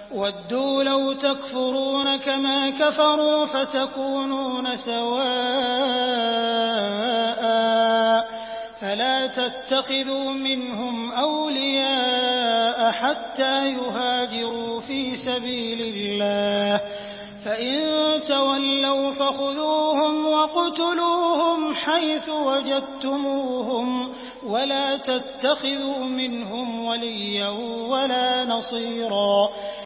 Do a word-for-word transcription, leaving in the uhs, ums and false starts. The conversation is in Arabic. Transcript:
وَدُّوا لَوْ تَكْفُرُونَ كَمَا كَفَرُوا فَتَكُونُونَ سَوَاءً فَلَا تَتَّخِذُوا مِنْهُمْ أَوْلِيَاءَ حَتَّىٰ يُهَاجِرُوا فِي سَبِيلِ اللَّهِ ۚ فَإِن تَوَلَّوْا فَخُذُوهُمْ وَاقْتُلُوهُمْ حَيْثُ وَجَدتُّمُوهُمْ وَلَا تَتَّخِذُوا مِنْهُمْ وَلِيًّا وَلَا نَصِيرًا